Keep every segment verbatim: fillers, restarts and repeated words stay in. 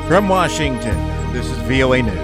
From Washington, this is V O A News.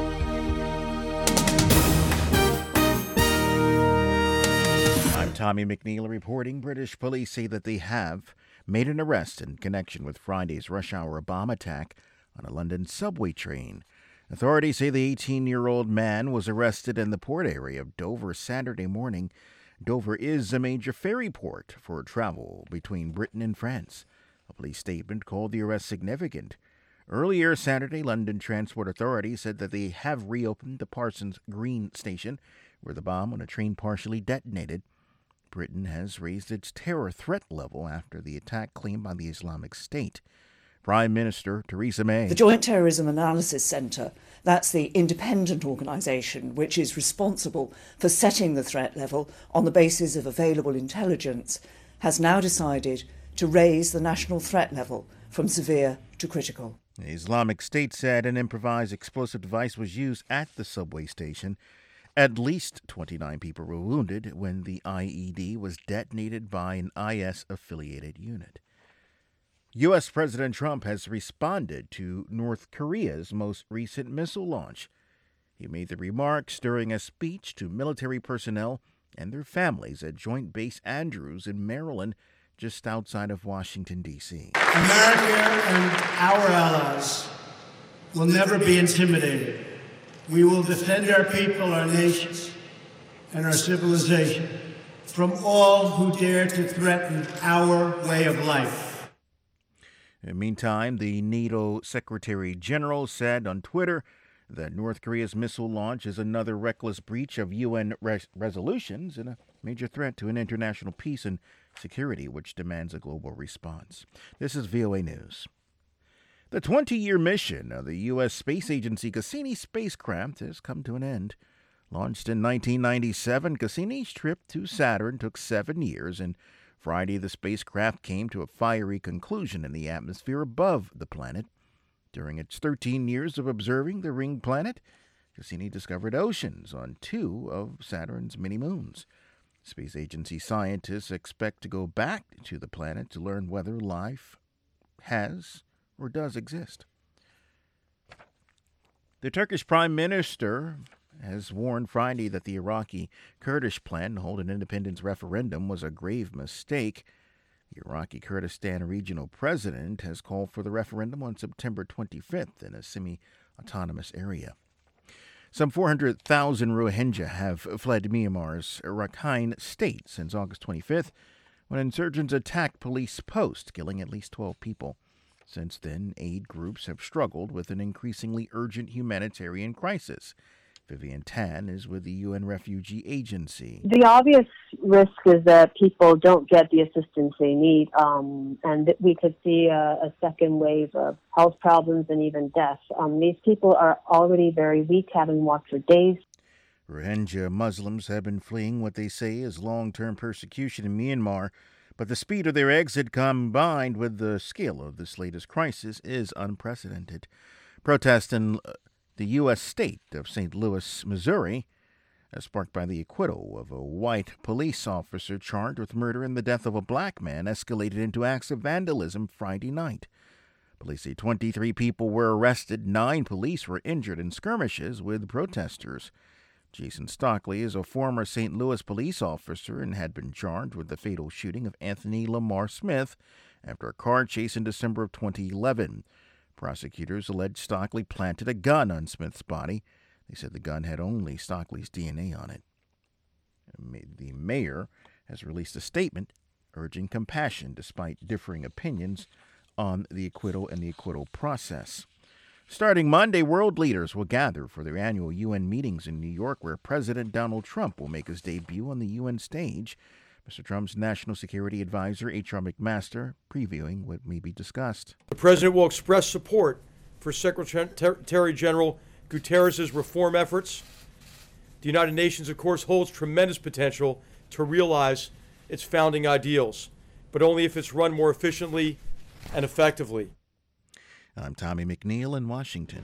I'm Tommy McNeil reporting. British police say that they have made an arrest in connection with Friday's rush hour bomb attack on a London subway train. Authorities say the eighteen-year-old man was arrested in the port area of Dover Saturday morning. Dover is a major ferry port for travel between Britain and France. A police statement called the arrest significant. Earlier Saturday, London Transport Authority said that they have reopened the Parsons Green station, where the bomb on a train partially detonated. Britain has raised its terror threat level after the attack claimed by the Islamic State. Prime Minister Theresa May. The Joint Terrorism Analysis Centre, that's the independent organisation which is responsible for setting the threat level on the basis of available intelligence, has now decided to raise the national threat level from severe to critical. The Islamic State said an improvised explosive device was used at the subway station. At least twenty-nine people were wounded when the I E D was detonated by an I S-affiliated unit. U S. President Trump has responded to North Korea's most recent missile launch. He made the remarks during a speech to military personnel and their families at Joint Base Andrews in Maryland, just outside of Washington, D C America and our allies will never be intimidated. We will defend our people, our nations, and our civilization from all who dare to threaten our way of life. In the meantime, the NATO Secretary General said on Twitter that North Korea's missile launch is another reckless breach of U N res- resolutions and a major threat to an international peace and security, which demands a global response. This is V O A News. The twenty-year mission of the U S space agency Cassini spacecraft has come to an end. Launched in nineteen ninety-seven, Cassini's trip to Saturn took seven years, and Friday the spacecraft came to a fiery conclusion in the atmosphere above the planet. During its thirteen years of observing the ringed planet, Cassini discovered oceans on two of Saturn's mini-moons. Space agency scientists expect to go back to the planet to learn whether life has or does exist. The Turkish Prime Minister has warned Friday that the Iraqi Kurdish plan to hold an independence referendum was a grave mistake. The Iraqi Kurdistan Regional President has called for the referendum on September twenty-fifth in a semi-autonomous area. Some four hundred thousand Rohingya have fled Myanmar's Rakhine state since August twenty-fifth, when insurgents attacked police posts, killing at least twelve people. Since then, aid groups have struggled with an increasingly urgent humanitarian crisis. Vivian Tan is with the U N Refugee Agency. The obvious risk is that people don't get the assistance they need, um, and that we could see a, a second wave of health problems and even death. Um, these people are already very weak, having walked for days. Rohingya Muslims have been fleeing what they say is long-term persecution in Myanmar, but the speed of their exit combined with the scale of this latest crisis is unprecedented. Protests in the U S state of Saint Louis, Missouri, sparked by the acquittal of a white police officer charged with murder and the death of a black man, escalated into acts of vandalism Friday night. Police say twenty-three people were arrested, nine police were injured in skirmishes with protesters. Jason Stockley is a former Saint Louis police officer and had been charged with the fatal shooting of Anthony Lamar Smith after a car chase in December of twenty eleven. Prosecutors alleged Stockley planted a gun on Smith's body. They said the gun had only Stockley's D N A on it. The mayor has released a statement urging compassion despite differing opinions on the acquittal and the acquittal process. Starting Monday, world leaders will gather for their annual U N meetings in New York, where President Donald Trump will make his debut on the U N stage. Mister Trump's National Security Advisor, H R McMaster, previewing what may be discussed. The President will express support for Secretary General Guterres' reform efforts. The United Nations, of course, holds tremendous potential to realize its founding ideals, but only if it's run more efficiently and effectively. I'm Tommy McNeil in Washington.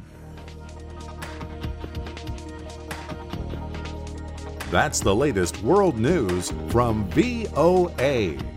That's the latest world news from V O A.